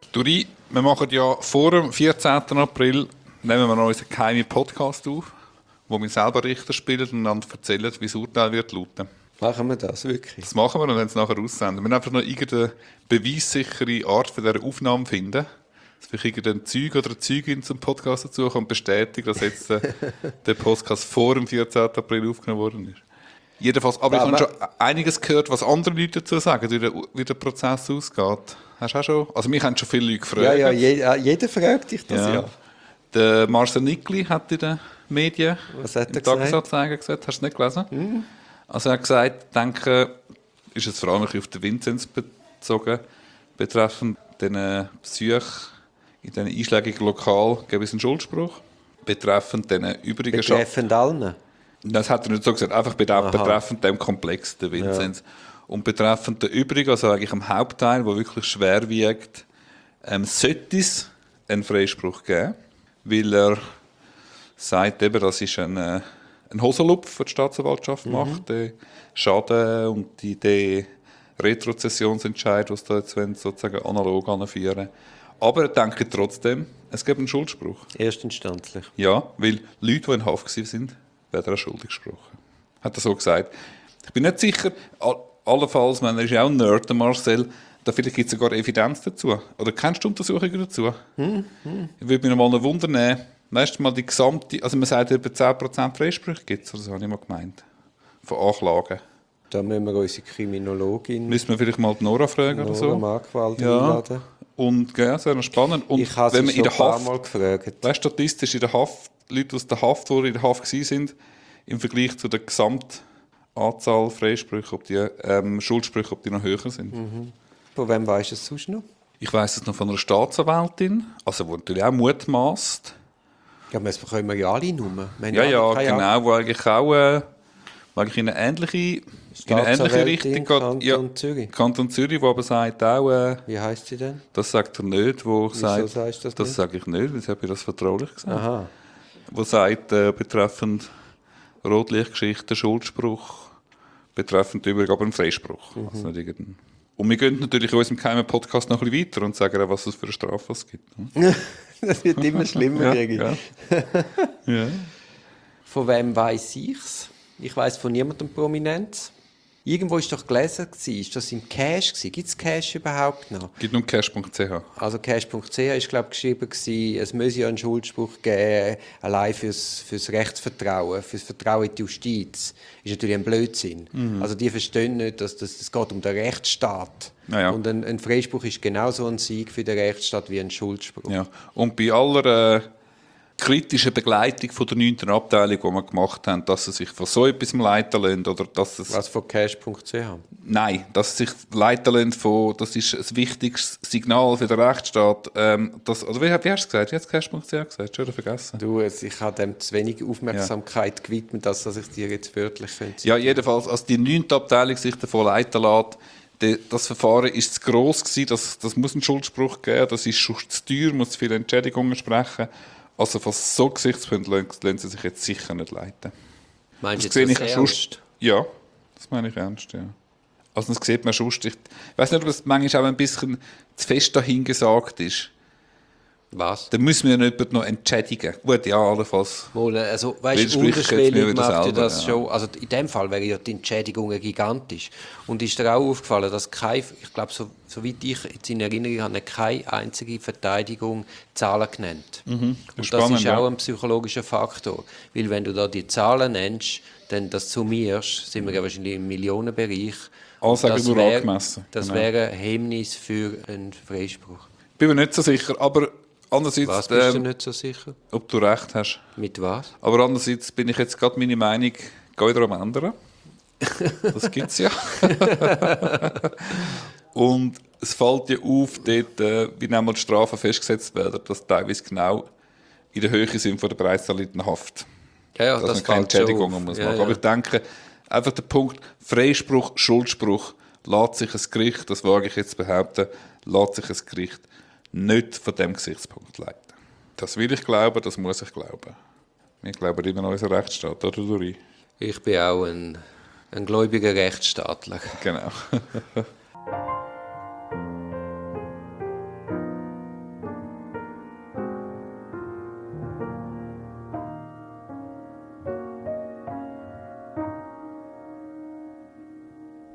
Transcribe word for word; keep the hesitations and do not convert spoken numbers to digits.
Duri, wir machen ja vor dem vierzehnten April nehmen wir noch unseren geheimen Podcast auf, wo wir selber Richter spielen und dann erzählen, wie das Urteil wird lauten. Machen wir das wirklich? Das machen wir und dann es nachher aussenden. Wir müssen einfach noch irgendeine beweissichere Art für diese Aufnahme finden. Dass vielleicht irgendein Zeug oder eine Zeugin zum Podcast dazu kommt und bestätigt, dass jetzt äh, der Podcast vor dem vierzehnten April aufgenommen worden ist. Jedenfalls, aber ja, ich habe schon einiges gehört, was andere Leute dazu sagen, wie der, wie der Prozess ausgeht. Hast du auch schon? Also mich haben schon viele Leute gefragt. Ja, ja, je, jeder fragt dich das, ja. ja. Der Marcel Nickli hat in den Medien, was hat er im Tagesanzeiger gesagt, hast du es nicht gelesen? Mhm. Also er hat gesagt, ich denke, ist es vor allem auf den Vinzenz bezogen, betreffend den Besuch in diesen einschlägigen Lokal gibt es einen Schuldspruch. Betreffend den übrigen Betreffend allen? Das hat er nicht so gesagt, einfach betreffend dem Komplex, der Vinzenz. Ja. Und betreffend der übrigen, also eigentlich am Hauptteil, der wirklich schwer wiegt, ähm, sollte es einen Freispruch geben, weil er sagt, eben, das ist ein, äh, ein Hosenlupf, den die Staatsanwaltschaft mhm. macht, der Schaden und die, die Retrozessionsentscheid, was da jetzt sozusagen analog anführen. Aber er denkt trotzdem, es gibt einen Schuldspruch. Erstinstanzlich. Ja, weil Leute, die in Haft waren, werden auch schuldig gesprochen. Hat er so gesagt. Ich bin nicht sicher, allenfalls, man ist ja auch ein Nerd, Marcel, da vielleicht gibt es sogar Evidenz dazu. Oder kennst du Untersuchungen dazu? Hm, hm. Ich würde mich noch mal wundern nehmen, weißt du mal die gesamte, also man sagt, über zehn Prozent Freisprüche gibt es, oder so habe ich mal gemeint, von Anklagen. Da müssen wir unsere Kriminologin... Müssen wir vielleicht mal die Nora fragen Nora oder so? Markwald ja. einladen. Und ja, sehr noch spannend. Und ich habe sie schon ein paar Mal gefragt. Weißt, statistisch in der Haft, Leute aus der Haft, die in der Haft waren, im Vergleich zu der Gesamtanzahl Freisprüche, ob die ähm, Schuldsprüche, ob die noch höher sind. Mhm. Von wem weisst du es sonst noch? Ich weiss es noch von einer Staatsanwältin, also die natürlich auch mutmaßt. Ja, das bekommen wir ja alle Nummern. Ja, ja, genau, wo eigentlich auch äh, eigentlich in eine ähnliche, in eine ähnliche Richtung geht. Kanton ja, Zürich. Kanton Zürich, wo aber sagt auch... Äh, Wie heisst sie denn? Das sagt er nicht, wo Wieso sagt... sagst du das Das nicht? sage ich nicht, weil ich habe das vertraulich gesagt. Aha. Wo sagt, äh, betreffend Rotlichtgeschichte, Schuldspruch, betreffend übrigens aber einen Freispruch. Mhm. Also nicht irgendein. Und wir gehen natürlich in unserem geheimen Podcast noch ein bisschen weiter und sagen auch, was es für eine Strafe gibt. Das wird immer schlimmer, ja, ja. ja. Von wem weiss ich's? Ich weiss von niemandem Prominenz. Irgendwo war doch gelesen, ist das im Cash? Gibt es Cash überhaupt noch? Es gibt nur cash punkt c h. Also cash punkt c h ist, glaube ich, geschrieben, es müsse ja einen Schuldspruch geben, allein fürs, fürs Rechtsvertrauen, fürs Vertrauen in die Justiz. Ist natürlich ein Blödsinn. Mhm. Also die verstehen nicht, dass das, das geht um den Rechtsstaat. Ja. Und ein, ein Freispruch ist genauso ein Sieg für den Rechtsstaat wie ein Schuldspruch. Ja. Und bei aller... Äh kritische Begleitung von der neunten Abteilung, die wir gemacht haben, dass sie sich von so etwas leiten lassen, oder dass es... Was von cash punkt c h? Nein, dass sie sich leiten lassen von... Das ist ein wichtiges Signal für den Rechtsstaat. Ähm, das, oder wie, wie hast du es gesagt? Wie hast du cash punkt c h gesagt? Schon vergessen. Du, ich habe dem zu wenig Aufmerksamkeit ja. gewidmet, dass ich dir jetzt wörtlich könnte. Ja, jedenfalls, als die neunte Abteilung sich davon leiten lässt, das Verfahren war zu gross gewesen, das, das muss einen Schuldspruch geben, das ist schon zu teuer, muss viele Entschädigungen sprechen. Also von so Gesichtspunkten lassen sie sich jetzt sicher nicht leiten. Meinst du das ernst? Schust, ja, das meine ich ernst, ja. Also das sieht man schon. Ich weiß nicht, ob das manchmal auch ein bisschen zu fest dahingesagt ist. Was? Dann müssen wir ja nicht noch entschädigen. Gut, ja, allenfalls. Also, weißt du, unterschwellig macht ja das ja. schon. Also in dem Fall wäre ja die Entschädigung gigantisch. Und ist dir auch aufgefallen, dass kein, ich glaube, so, soweit ich jetzt in Erinnerung habe, keine einzige Verteidigung Zahlen genannt. Mhm. Das und spannend, das ist auch ja. ein psychologischer Faktor. Weil wenn du da die Zahlen nennst, dann das summierst, sind wir ja wahrscheinlich im Millionenbereich. Also das nur wäre angemessen. Das genau. wäre ein Hemmnis für einen Freispruch. Bin mir nicht so sicher, aber andererseits... Was bist ähm, du nicht so sicher? Ob du recht hast. Mit was? Aber andererseits bin ich jetzt gerade meine Meinung wieder am ändern. Das gibt es ja. Und es fällt ja auf, dort, äh, wie nämlich die Strafen festgesetzt werden, dass teilweise genau in der Höhe sind von der bereits erlittenen Haft. Ja, ja, dass das man keine Entschädigungen muss ja, machen. ja. Aber ich denke, einfach der Punkt Freispruch, Schuldspruch, lässt sich ein Gericht, das wage ich jetzt zu behaupten, lässt sich ein Gericht nicht von diesem Gesichtspunkt leiten. Das will ich glauben, das muss ich glauben. Wir glauben immer an unseren Rechtsstaat, oder Duri? Ich bin auch ein, ein gläubiger Rechtsstaatler. Genau.